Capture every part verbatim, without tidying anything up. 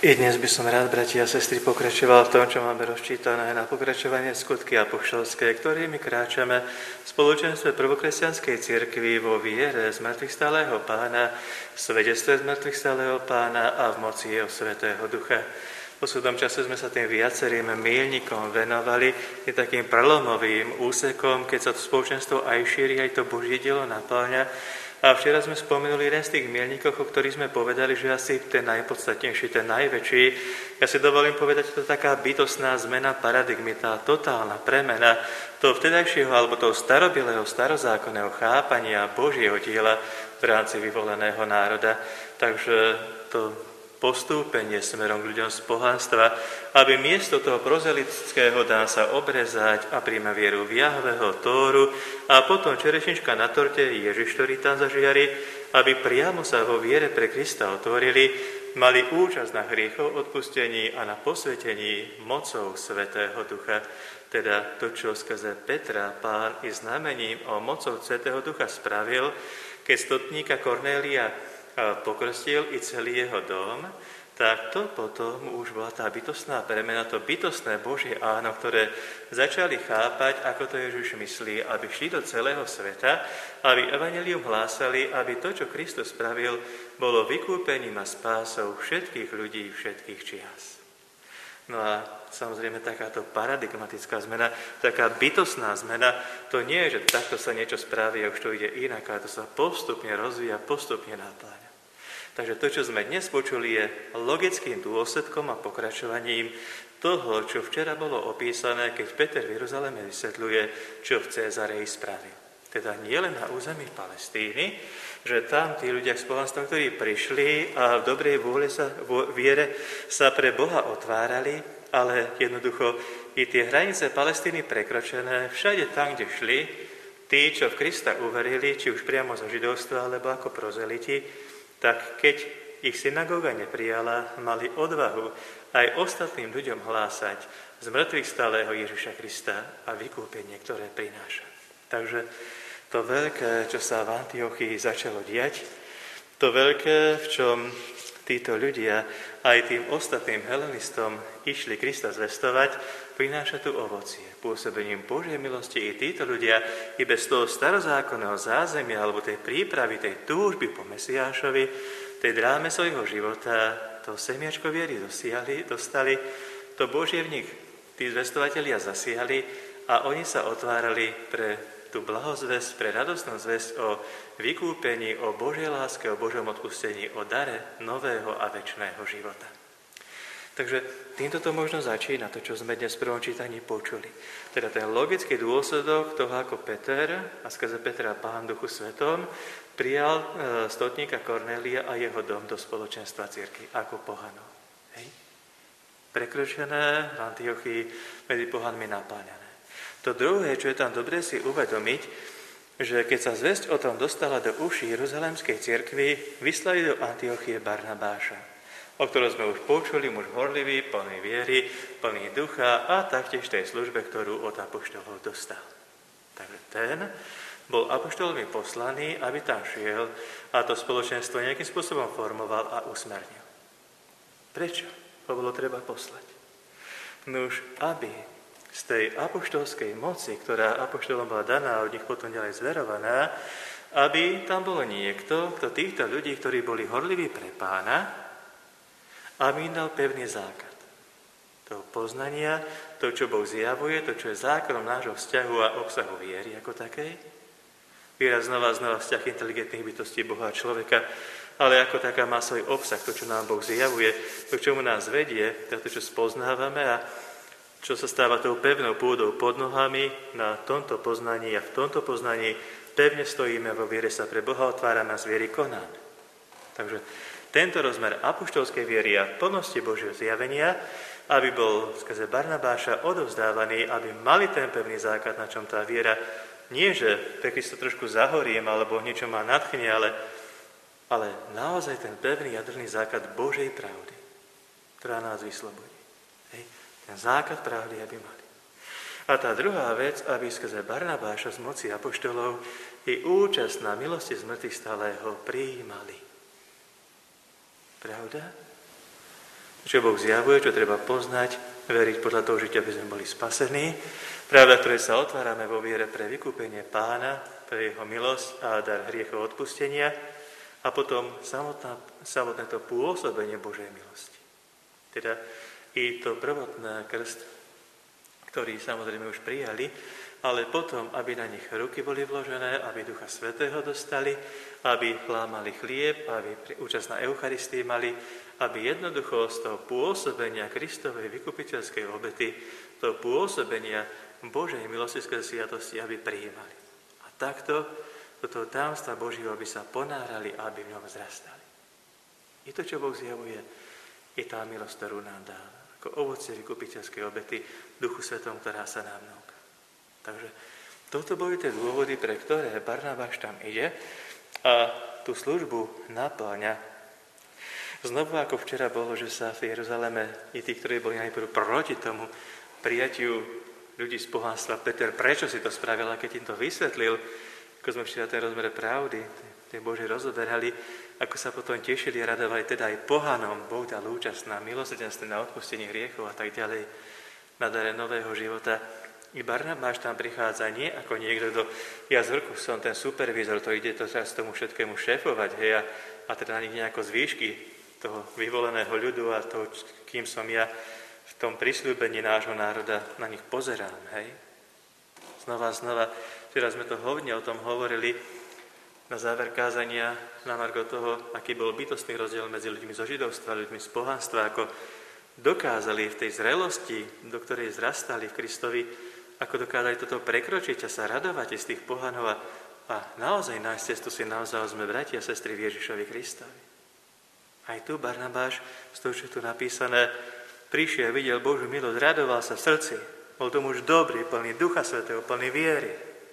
I dnes by som rád, bratia a sestry, pokračoval v tom, čo máme rozčítané na pokračovanie skutky apoštolské, ktorými kráčame v spoločenstve prvokresťanskej cirkvi vo viere z mŕtvych-stáleho Pána, v svedectve z mŕtvych-stáleho Pána a v moci jeho Svätého Ducha. V poslednom čase sme sa tým viacerým míľnikom venovali, je takým prelomovým úsekom, keď sa to spoločenstvo aj šíri, aj to Božie dielo napĺňa. A včera sme spomenuli jeden z tých míľnikov, o ktorých sme povedali, že asi ten najpodstatnejší, ten najväčší. Ja si dovolím povedať, že to je taká bytostná zmena paradigmy, tá totálna premena toho vtedajšieho alebo toho starobilého, starozákonného chápania Božieho diela v rámci vyvoleného národa. Takže to postúpenie smerom k ľuďom z pohanstva, aby miesto toho prozelitského dá sa obrezať a príjme vieru v Jahveho, Tóru a potom čerešnička na torte Ježiš, ktorý tam zažiari, aby priamo sa vo viere pre Krista otvorili, mali účasť na hriechov odpustení a na posvetení mocou Svätého Ducha. Teda to, čo skrze Petra Pán i znamením o mocou Svätého Ducha spravil, keď stotníka Kornélia pokrstil i celý jeho dom, tak to potom už bola tá bytostná premena, to bytostné Božie áno, ktoré začali chápať, ako to Ježiš myslí, aby šli do celého sveta, aby evanjelium hlásali, aby to, čo Kristus spravil, bolo vykúpením a spásou všetkých ľudí, všetkých čias. No a samozrejme takáto paradigmatická zmena, taká bytostná zmena, to nie je, že takto sa niečo spraví a už to ide inak, ale to sa postupne rozvíja, postupne napĺňa. Takže to, čo sme dnes počuli, je logickým dôsledkom a pokračovaním toho, čo včera bolo opísané, keď Peter v Jeruzaleme vysvetľuje, čo v Cézarei spravil. Teda nie len na území Palestíny, že tam tí ľudia z pohanstva, ktorí prišli a v dobrej vôle sa, v viere sa pre Boha otvárali, ale jednoducho i tie hranice Palestíny prekročené, všade tam, kde šli, tí, čo v Krista uverili, či už priamo zo židovstva, alebo ako prozeliti, tak keď ich synagóga neprijala, mali odvahu aj ostatným ľuďom hlásať z mŕtvych stáleho Ježiša Krista a vykúpenie, ktoré prináša. Takže to veľké, čo sa v Antiochii začalo diať, to veľké, v čom títo ľudia aj tým ostatným helenistom išli Krista zvestovať, prináša tu ovocie. Pôsobením Božej milosti i títo ľudia i bez toho starozákonného zázemia alebo tej prípravy, tej túžby po Mesiášovi, tej dráme svojho života, to semiačko viery dosiahli, dostali, to Božie v nich tí zvestovatelia zasiahli a oni sa otvárali pre tú blahozvesť, pre radostnú zvesť o vykúpení, o Božej láske, o Božom odpustení, o dare nového a večného života. Takže týmto to možno začína, to, čo sme dnes v prvom čítaní počuli. Teda ten logický dôsledok toho, ako Peter a skrze Petra Pán Duchu Svetom prijal e, stotníka Kornélia a jeho dom do spoločenstva cirkvi ako pohanov. Hej? Prekročené v Antiochii medzi pohanmi napáľané. To druhé, čo je tam dobré si uvedomiť, že keď sa zvesť o tom dostala do uší Jeruzalemskej cirkvi, vyslali do Antiochie Barnabáša, o ktorom sme už počuli, muž horlivý, plný viery, plný ducha a taktiež tej službe, ktorú od apoštolov dostal. Takže ten bol apoštolmi poslaný, aby tam šiel a to spoločenstvo nejakým spôsobom formoval a usmernil. Prečo ho bolo treba poslať? Nuž, aby z tej apoštolskej moci, ktorá apoštolom bola daná a od nich potom ďalej zverovaná, aby tam bol niekto, kto týchto ľudí, ktorí boli horliví pre Pána, aby im dal pevný základ toho poznania, to, čo Boh zjavuje, to, čo je základom nášho vzťahu a obsahu viery ako takej. Viera znova znova vzťah inteligentných bytostí Boha a človeka, ale ako taká má svoj obsah, to, čo nám Boh zjavuje, to, k čomu nás vedie, to, čo spoznávame a čo sa stáva tou pevnou pôdou pod nohami, na tomto poznaní a v tomto poznaní pevne stojíme, vo viere sa pre Boha otvárame a z viery konáme. Takže tento rozmer apoštolskej viery a plnosti Božieho zjavenia, aby bol skrze Barnabáša odovzdávaný, aby mali ten pevný základ, na čom tá viera, nie že pekne sa trošku zahorím, alebo niečo má nadchne, ale, ale naozaj ten pevný jadrný základ Božej pravdy, ktorá nás vyslobodí. Hej. Ten základ pravdy, aby mali. A tá druhá vec, aby skrze Barnabáša z moci apoštolov i účasť na milosti z mŕtvych stálého prijímali. Pravda? Čo Boh zjavuje, čo treba poznať, veriť podľa toho žitia, aby sme boli spasení. Pravda, ktoré sa otvárame vo viere pre vykúpenie Pána, pre jeho milosť a dar hriechov odpustenia a potom samotná, samotné to pôsobenie Božej milosti. Teda i to prvotná krst, ktorý samozrejme už prijali, ale potom, aby na nich ruky boli vložené, aby Ducha Svätého dostali, aby lámali chlieb, aby účasť na Eucharistii mali, aby jednoducho z toho pôsobenia Kristovej vykupiteľskej obety, toho pôsobenia Božej milostivskej sviatosti, aby prijímali. A takto do toho tajomstva Božieho aby sa ponárali a aby v ňom vzrastali. I to, čo Boh zjavuje, je tá milosť, ktorú nám dá, ako ovocie vykupiteľskej obety Duchu Svetom, ktorá sa nám núka. Takže toto boli tie dôvody, pre ktoré Barnabáš tam ide a tú službu napĺňa. Znovu, ako včera bolo, že sa v Jeruzaleme i tí, ktorí boli najprv proti tomu prijatiu ľudí z pohanstva, Peter, prečo si to spravil, a keď im to vysvetlil, ako sme včera ten rozmer pravdy, ten Boží rozoberali, ako sa potom tešili a radovali, teda aj pohanom Boh dal účasť na milosrdenstve, na odpustenie hriechov a tak ďalej, na dare nového života. I Barnabáš tam prichádza nie ako niekto, kto ja z vrchu som ten supervízor, to ide to teraz tomu všetkému šéfovať, hej, a, a teda na nich nejako zvýšky toho vyvoleného ľudu a toho, kým som ja v tom prisľúbení nášho národa, na nich pozerám, hej. Znova a znova, včera sme to hodne o tom hovorili, na záver kázania, na margo toho, aký bol bytostný rozdiel medzi ľuďmi zo židovstva a ľuďmi z pohanstva, ako dokázali v tej zrelosti, do ktorej zrastali v Kristovi, ako dokázali toto prekročiť a sa radovať z tých pohanov a, a naozaj nájsť cestu si naozaj sme bratia a sestry v Ježišovi Kristovi. Aj tu Barnabáš, z toho, čo je tu napísané, prišiel, videl Božiu milosť, radoval sa v srdci, bol to muž dobrý, plný Ducha Svätého, plný viery.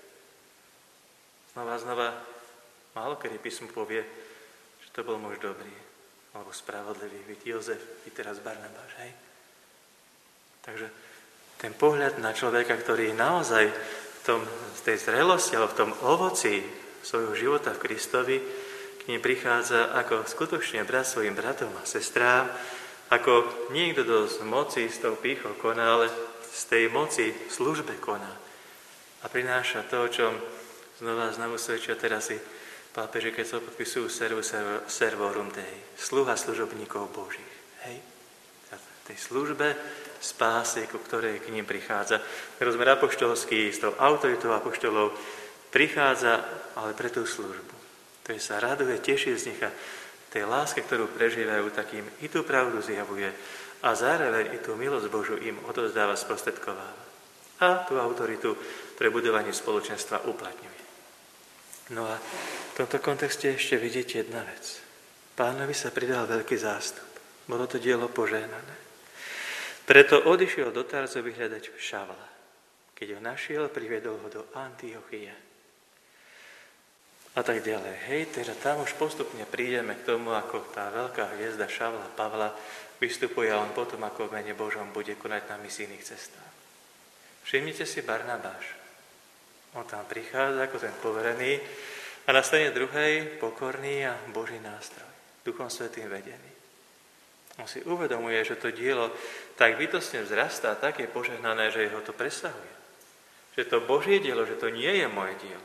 Znova, znova, málo kedy písmo povie, že to bol muž dobrý, alebo spravodlivý, byť Jozef, byť teraz Barnabáš, hej? Takže ten pohľad na človeka, ktorý naozaj v tom, v tej zrelosti, alebo v tom ovoci svojho života v Kristovi, k nim prichádza ako skutočne brat svojim bratom a sestrám, ako niekto, kto z moci, s tou pýchou koná, ale z tej moci v službe koná. A prináša to, o čom znova znovu svedčia teraz i pápeži, keď sa podpisujú servo, servo, servorum Dei, sluha služobníkov Božích. Hej? V tej službe spásy, ku ktorej k ním prichádza. Rozmer apoštolský, s tou autoritou apoštolov prichádza, ale pre tú službu. To je sa raduje, teší z nich a tej láske, ktorú prežívajú, takým i tú pravdu zjavuje a zároveň i tú milosť Božu im odovzdáva, sprostredkováva. A tú autoritu pre budovanie spoločenstva uplatňuje. No a v tomto kontexte ešte vidíte jedna vec. Pánovi sa pridal veľký zástup. Bolo to dielo požehnané. Preto odišiel do Tarzu vyhľadať Šavla. Keď ho našiel, priviedol ho do Antiochie. A tak ďalej. Hej, teda tam už postupne prídeme k tomu, ako tá veľká hviezda Šavla Pavla vystupuje a on potom, ako v mene Božom, bude konať na misijných cestách. Všimnite si Barnabáš. On tam prichádza ako ten poverený a na strane druhej pokorný a Boží nástroj. Duchom Svätým vedený. On si uvedomuje, že to dielo tak bytostne vzrastá, tak je požehnané, že jeho to presahuje. Že to Božie dielo, že to nie je moje dielo.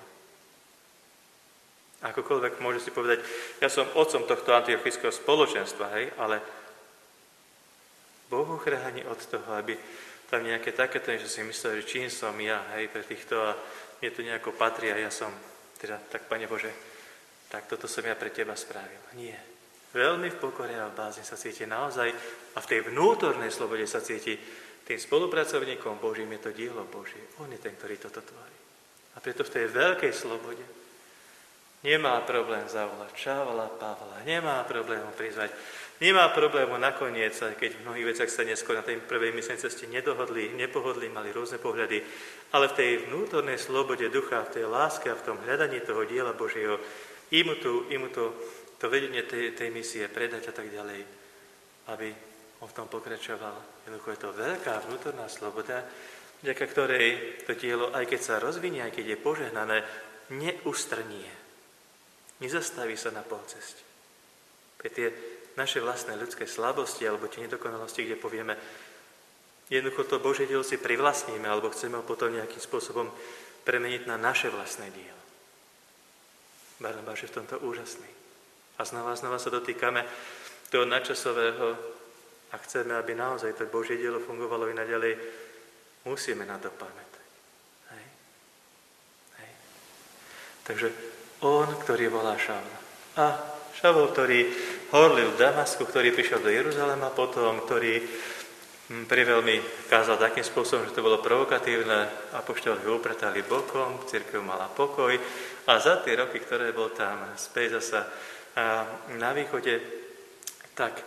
Akokoľvek môže si povedať, ja som otcom tohto antiochického spoločenstva, hej, ale Boh ho chráni od toho, aby tam nejaké takéto, že si myslel, že čím som ja, hej, pre týchto a mne to nejako patrí a ja som, teda, tak Pane Bože, tak toto som ja pre Teba spravil. Nie. Veľmi v pokore a v bázni sa cíti naozaj a v tej vnútornej slobode sa cíti tým spolupracovníkom Božím, je to dielo Božie. On je ten, ktorý toto tvorí. A preto v tej veľkej slobode nemá problém zavolať Šavla Pavla, nemá problém ho prizvať, nemá problému nakoniec, keď v mnohých veciach sa neskôr na tej prvej myslenej ceste nedohodli, nepohodli, mali rôzne pohľady, ale v tej vnútornej slobode ducha, v tej láske a v tom hľadaní toho diela Božieho, im tu, im tu to vedenie tej, tej misie predať a tak ďalej, aby on v tom pokračoval. Jednoducho je to veľká vnútorná sloboda, vďaka ktorej to dielo, aj keď sa rozvinie, aj keď je požehnané, neustrnie. Nezastaví sa na polceste. Pre tie naše vlastné ľudské slabosti alebo tie nedokonalosti, kde povieme, jednoducho to Božie dielo si privlastníme alebo chceme ho potom nejakým spôsobom premeniť na naše vlastné dielo. Barnabáš je v tomto úžasný. A znova a znova sa dotýkame toho nadčasového a chceme, aby naozaj to Božie dielo fungovalo i naďalej, musíme na to pamätať. Hej. Hej. Takže on, ktorý volá Šavla. A Šavol, ktorý horlil v Damasku, ktorý prišiel do Jeruzalema potom, ktorý priveľmi kázal takým spôsobom, že to bolo provokatívne, apoštoli ho upratali bokom, cirkev mala pokoj a za tie roky, ktoré bol tam späť zasa na východe, tak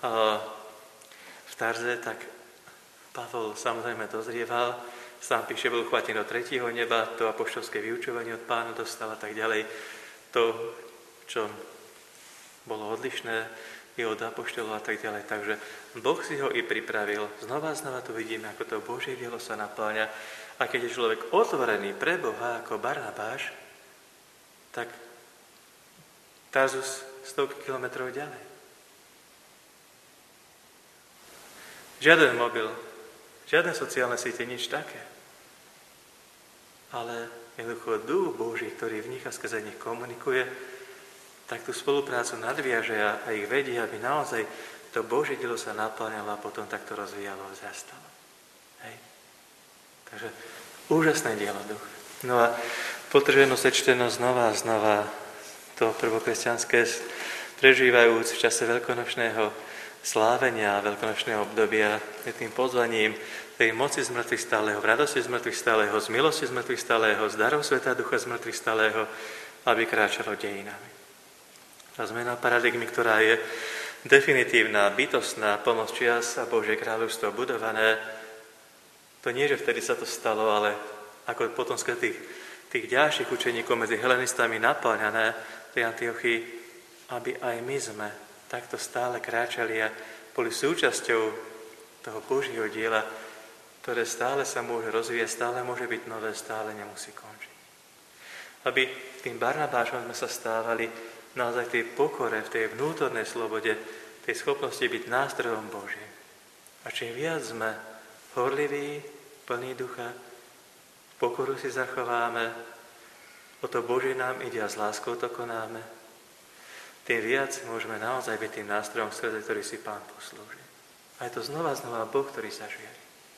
v Tarze, tak Pavol samozrejme dozrieval, sám píše, bol uchvátený do tretieho neba, to apoštolské vyučovanie od Pána dostal a tak ďalej. To, čo bolo odlišné, je od apoštolov a tak ďalej. Takže Boh si ho i pripravil. Znova a znova tu vidíme, ako to Božie dielo sa napĺňa. A keď je človek otvorený pre Boha ako Barnabáš, tak Tarzus stovky kilometrov ďalej. Žiaden mobil, žiadne sociálne siete, nič také. Ale jednoducho Duch Boží, ktorý v nich a skrze nich komunikuje, tak tú spoluprácu nadviaže a ich vedie, aby naozaj to Božie dielo sa naplňalo a potom takto rozvíjalo a vzrastalo. Hej. Takže úžasné dielo duch. No a potrženo sečteno znova a znova to prvokresťanské prežívajúc v čase veľkonočného slávenia a veľkonočného obdobia je tým pozvaním tej moci z mŕtvych stálého, v radosti z mŕtvych stálého, z milosti z mŕtvych stálého, z darov Svätá Ducha z mŕtvych stálého, aby kráčalo dejinami. Tá zmena paradigmy, ktorá je definitívna, bytostná, plnosť čias a Božie kráľovstvo budované, to nie, že vtedy sa to stalo, ale ako potom z tých, tých ďalších učeníkov medzi helenistami napáľané tej Antiochii, aby aj my sme takto stále kráčali a boli súčasťou toho Božieho diela, ktoré stále sa môže rozvíjať, stále môže byť nové, stále nemusí končiť. Aby tým Barnabášom sme sa stávali naozaj v tej pokore, v tej vnútornej slobode, tej schopnosti byť nástrojom Božím. A čím viac sme horliví, plní ducha, pokoru si zachováme, o to Božie nám ide a s láskou to konáme, tým viac môžeme naozaj byť tým nástrojom skrze, ktorý si Pán poslúži. A je to znova znova Boh, ktorý sa žiari.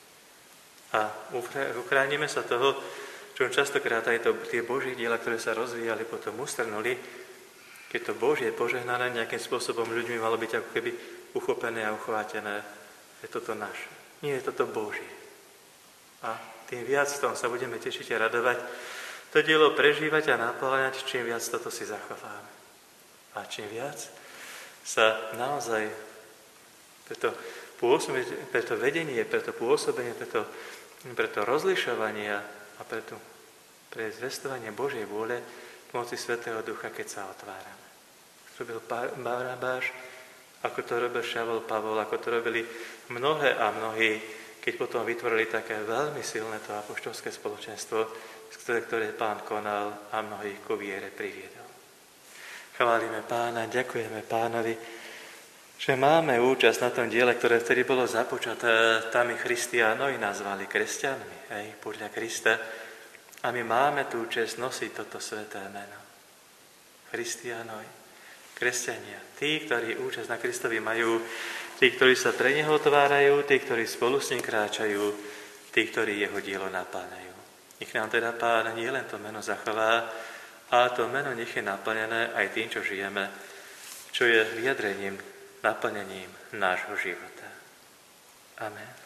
A uchránime sa toho, čo častokrát aj to, tie Božie diela, ktoré sa rozvíjali, potom ustrnuli, keď to Božie požehnané nejakým spôsobom ľuďmi malo byť ako keby uchopené a uchvátené. Je toto naše. Nie je toto Božie. A tým viac v tom sa budeme tešiť a radovať. To dielo prežívať a napĺňať, čím viac toto si zachováme. A čím viac sa naozaj preto, preto vedenie, preto pôsobenie, preto, preto rozlišovanie a preto pre zvestovanie Božej vôle moci Svätého Ducha, keď sa otvárame. Robil Barnabáš, ako to robil Šavol, Pavol, ako to robili mnohé a mnohí, keď potom vytvorili také veľmi silné to apoštolské spoločenstvo, ktoré, ktoré Pán konal a mnohých ku viere priviedol. Chválime Pána, ďakujeme Pánovi, že máme účasť na tom diele, ktoré vtedy bolo započaté, tam ich Christiánoi nazvali kresťanmi, hej, podľa Krista. A my máme tú čest nosiť toto sväté meno. Christiánoi, kresťania, tí, ktorí účasť na Kristovi majú, tí, ktorí sa pre Neho otvárajú, tí, ktorí spolu s ním kráčajú, tí, ktorí Jeho dielo napĺňajú. Nech nám teda Pán nie len to meno zachová, a to meno nech je naplnené aj tým, čo žijeme, čo je vyjadrením, naplnením nášho života. Amen.